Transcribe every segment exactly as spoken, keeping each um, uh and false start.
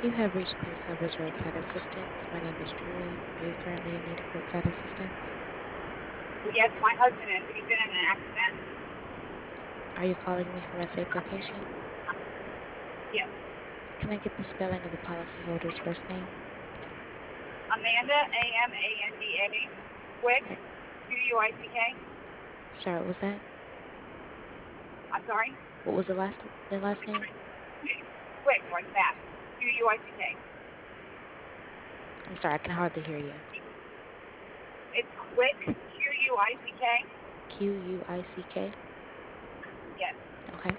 You have reached Clear Coverage Roadside Assistance. My name is Julie. Are you currently in need of roadside assistance? Yes, my husband is. He's been in an accident. Are you calling me from a safe location? Yes. Can I get the spelling of the policyholder's first name? Amanda, A M A N D A. Quick, Uh, Q U I C K. sorry, what was that? I'm sorry. What was the last the last name? Quick, like that. Q U I C K. I'm sorry, I can hardly hear you. It's quick, Q U I C K. Q U I C K. Yes. Okay.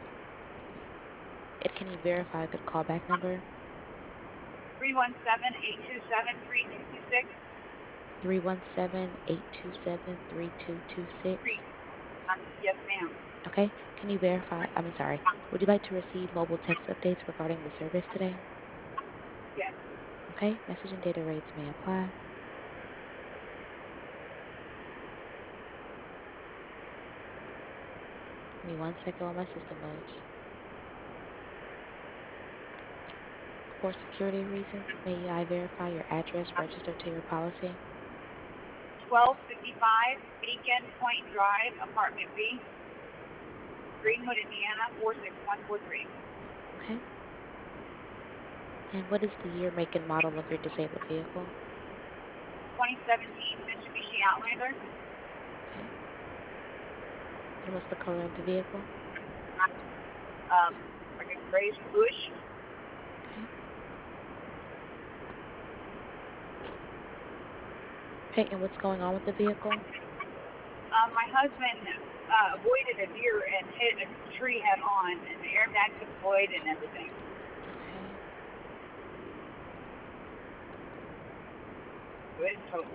And can you verify a good callback number? three one seven, eight two seven, three two two six. three one seven, eight two seven, three two two Three. six. Um, yes, ma'am. Okay. Can you verify? I'm sorry. Would you like to receive mobile text updates regarding the service today? Yes. Okay. Message and data rates may apply. Give me one second while my system loads. For security reasons, may I verify your address registered to your policy? twelve fifty-five Beacon Point Drive, Apartment B, Greenwood, Indiana, four six one four three. Okay. And what is the year, make, and model of your disabled vehicle? twenty seventeen Mitsubishi Outlander. Okay. And what's the color of the vehicle? Um, like a grayish bluish. Okay. Okay, and what's going on with the vehicle? Um, my husband uh, avoided a deer and hit a tree head on, and the airbag deployed and everything. Okay. So it's total.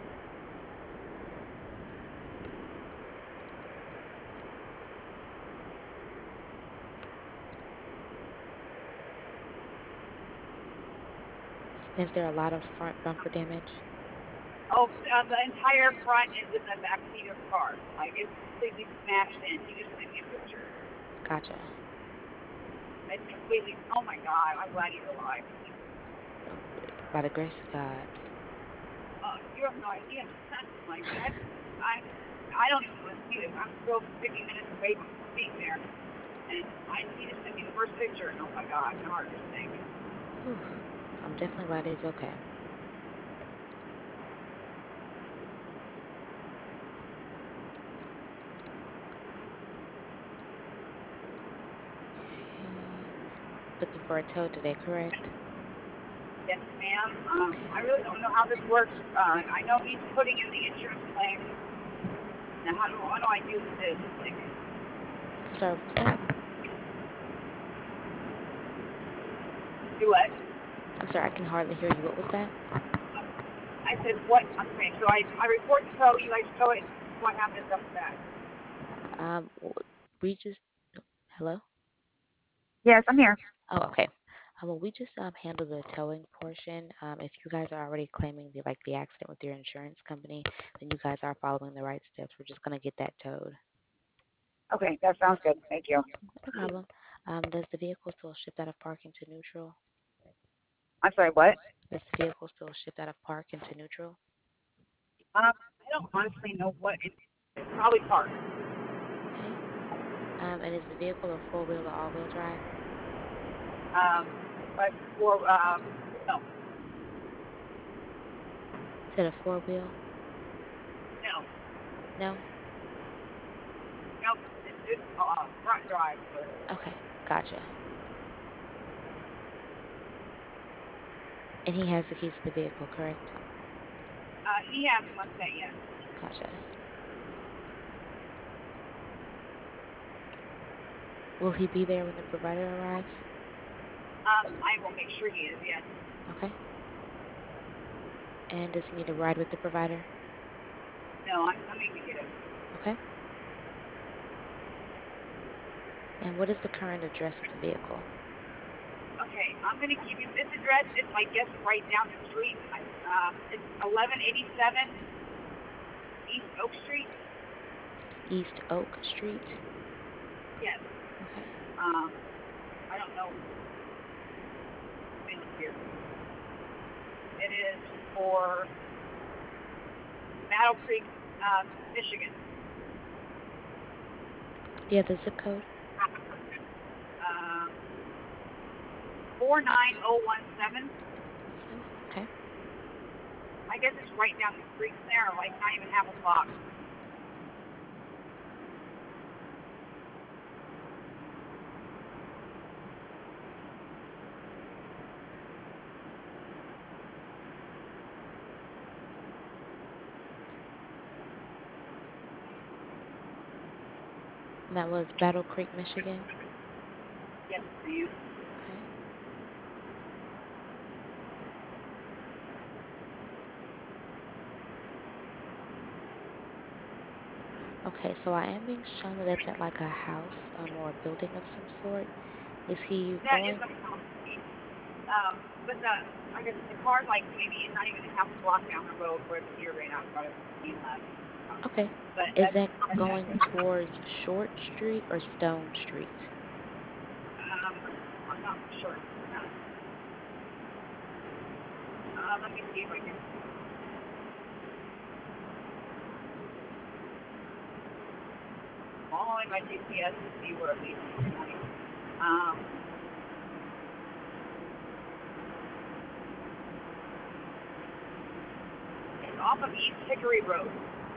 Is there a lot of front bumper damage? Oh, uh, the entire front is in the back seat of the car. Like, it's completely smashed in. He just sent me a picture. Gotcha. It's completely, oh my God, I'm glad he's alive. Oh, by the grace of God. Uh, you have no idea. Like, that, I, I don't even want to see this. I'm still fifty minutes away from being there. And I, he just sent me the first picture, and oh my God, my heart just sank. Whew. I'm definitely glad he's okay. Okay. Looking for a tow today, correct? Yes, ma'am. Um, Okay. I really don't know how this works. Uh, I know he's putting in the insurance claim. Now, how do, what do I do with this? Like, I'm sorry, what was that? do what? I'm sorry, I can hardly hear you. What was that? I said, what? Okay, so I, I report the tow. You guys tow it. What happens after that? Um, w- we just, hello? Yes, I'm here. Oh, okay. Um, well, we just um handle the towing portion. Um, if you guys are already claiming the like the accident with your insurance company, then you guys are following the right steps. We're just gonna get that towed. Okay, that sounds good. Thank you. No problem. Um, does the vehicle still shift out of park into neutral? I'm sorry, what? Does the vehicle still shift out of park into neutral? Um, I don't honestly know what it, it's probably parked. Okay. Um, and is the vehicle a four wheel or all wheel drive? Um, but for, um, no, Is it a four wheel? no, No. no, it's, it's uh, front drive. But, Okay, gotcha. And he has the keys to the vehicle, correct? uh, he has one set, yes. Gotcha. Will he be there when the provider arrives? Um, I will make sure he is, yes. Okay. And does he need a ride with the provider? No, I'm coming to get him. Okay. And what is the current address of the vehicle? Okay, I'm going to give you this address. It's, I guess, right down the street. I, uh, it's eleven eighty-seven East Oak Street. East Oak Street. Yes. Okay. Um, I don't know. here. It is for Battle Creek, uh, Michigan. Do you have the zip code? Um, four nine oh one seven. Seven. Okay. I guess it's right down the street from there, like not even half a block. And that was Battle Creek, Michigan. Yes, ma'am. Okay. Okay, so I am being shown that that's at like a house um, or a building of some sort. Is he That is going? a um, but the I guess the car's like maybe not even half a block down the road where the deer ran out in front of the left. Okay. But Is that's that okay. going towards Short Street or Stone Street? Um, I'm not sure. Uh, let me see if I can. Following my G P S to see where it leads me to. Um, it's off of East Hickory Road.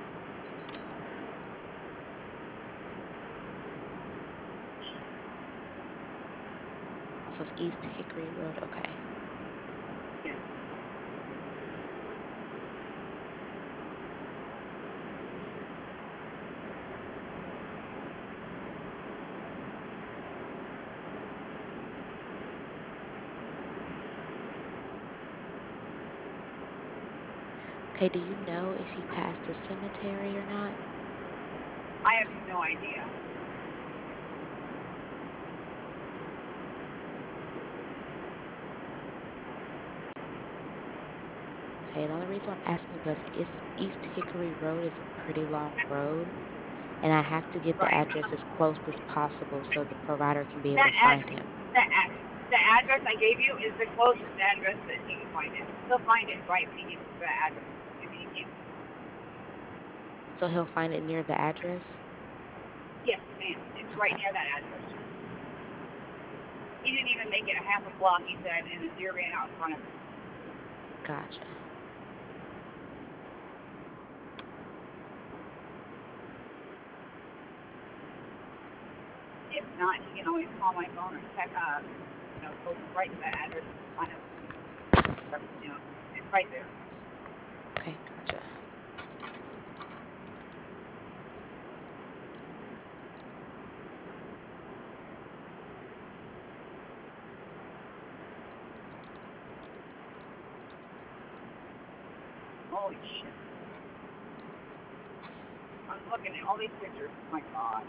Off of East Hickory Road. Okay. Yes. Okay, do you know if he passed the cemetery or not? I have no idea. Okay, the only reason I'm asking because it's East Hickory Road is a pretty long road, and I have to get the Right. address as close as possible so the provider can be able That to ad, find him. that ad, the address I gave you is the closest address that he can find it. He'll find it right when he gets to the address. If he can. So he'll find it near the address? Yes, ma'am. It's right Okay, near that address. He didn't even make it a half a block, he said, and the deer ran out in front of him. gotcha. If not, he can always call my phone or text, uh, you know, go right to that address and find it. You know, it's right there. Okay, gotcha. Holy shit. I'm looking at all these pictures. Oh my God.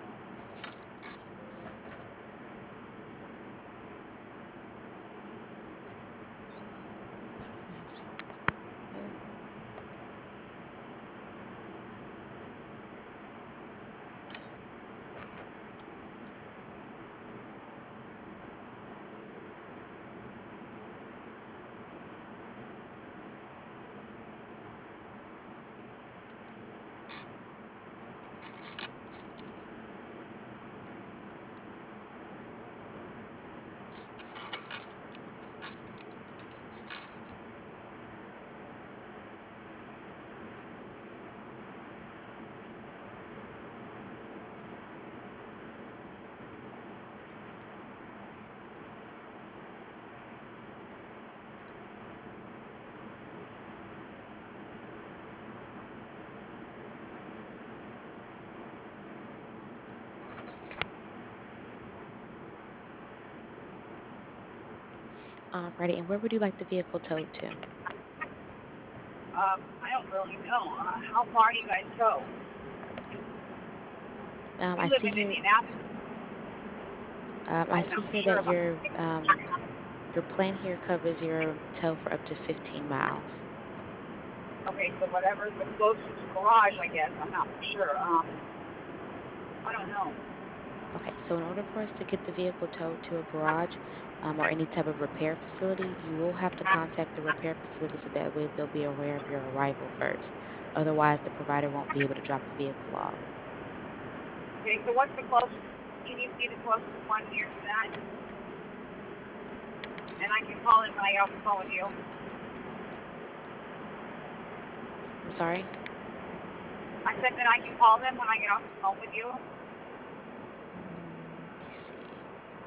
Alrighty, and where would you like the vehicle towed to? Um, I don't really know. Uh, how far do you guys go? Um, You I live see in here, Indianapolis. um, I I'm see not here sure that about your um your plan here covers your tow for up to fifteen miles. Okay, so whatever's the closest garage, I guess. I'm not sure. Um, I don't know. Okay, so in order for us to get the vehicle towed to a garage um, or any type of repair facility, you will have to contact the repair facility so that way they'll be aware of your arrival first. Otherwise, the provider won't be able to drop the vehicle off. Okay, so what's the closest? Can you see the closest one near to that? And I can call it when I get off the phone with you. I'm sorry? I said that I can call them when I get off the phone with you. Mm, let me see.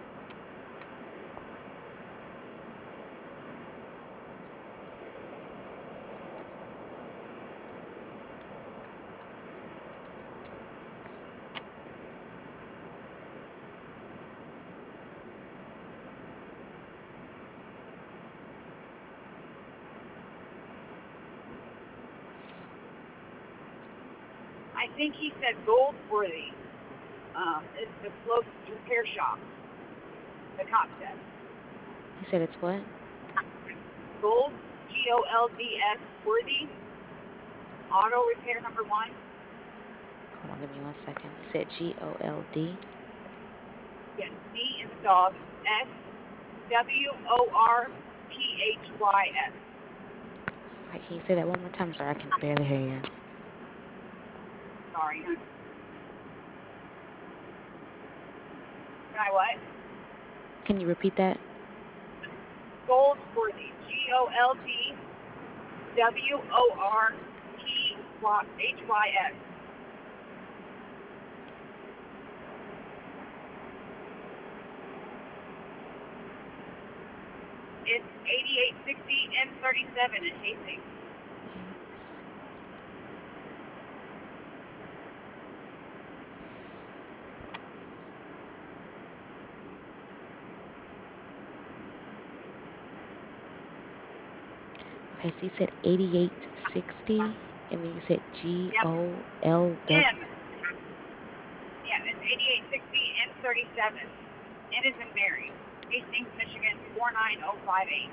I think he said Goldsworthy um, is the closest repair shop. The cop said. He said it's what? Gold, G O L D S, Worthy, auto repair number one. Hold on, give me one second. You said G O L D. Yes, D is dog, S, W O R T H Y S. Okay, can you say that one more time? Sorry, I can barely hear you. Sorry. Can I what? Can you repeat that? Goldsworthy, G O L D W O R T H Y S. It's eighty-eight sixty N thirty-seven in Hastings. Eight. Okay, so you said eighty-eight sixty, and then you said G Yep. O L W. M. Yeah, it's eighty-eight sixty N thirty-seven. N is in Mary. Hastings, Michigan, four nine zero five eight.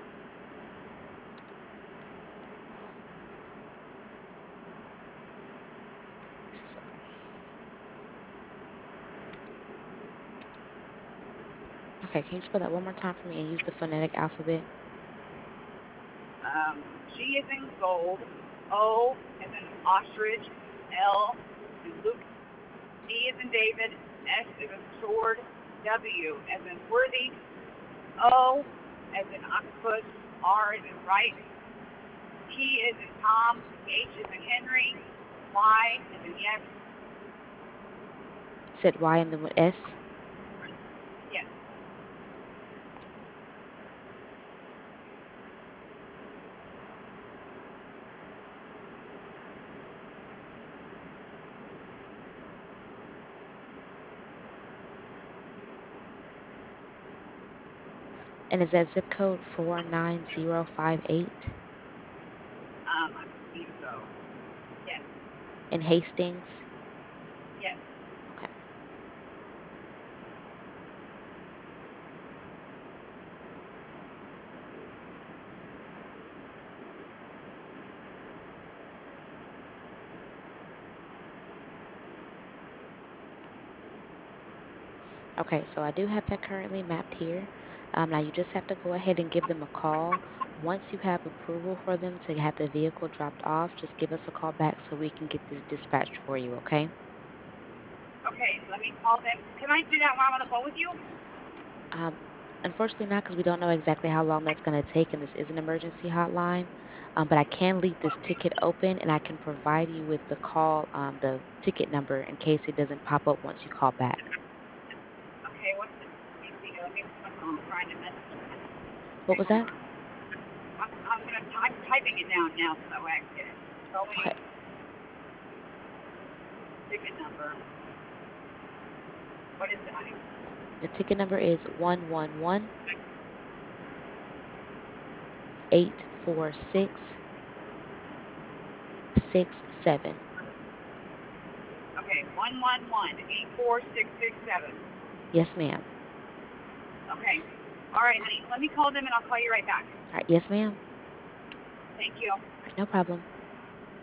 Okay, can you spell that one more time for me and use the phonetic alphabet? Um, G is in gold. O is in ostrich. L is in Luke. D is in David. S is in sword. W as in worthy. O as in octopus. R is in right. T is in Tom. H is in Henry. Y is in yes. You said Y and then what S? Yes. And is that zip code four nine zero five eight Um, I believe so. Yes. in Hastings? Yes. Okay. Okay, so I do have that currently mapped here. Um, now you just have to go ahead and give them a call. Once you have approval for them to have the vehicle dropped off, just give us a call back so we can get this dispatched for you, okay? Okay, let me call them. Can I do that while I'm on the phone with you? Um, unfortunately not because we don't know exactly how long that's going to take, and this is an emergency hotline. Um, but I can leave this ticket open, and I can provide you with the call, um, the ticket number in case it doesn't pop up once you call back. Okay, what's the, let me see, let me put my phone, I'm trying to message. What Okay, was hold that? on. I'm, I'm gonna, I'm typing it down now so that way I can get it. Tell Okay. me ticket number. What is it, honey? The ticket number is one one one eight four six six seven. Okay, one one one eight four six six seven. Yes, ma'am. Okay. All right, honey. Let me call them and I'll call you right back. All right. Yes, ma'am. Thank you. All right, no problem.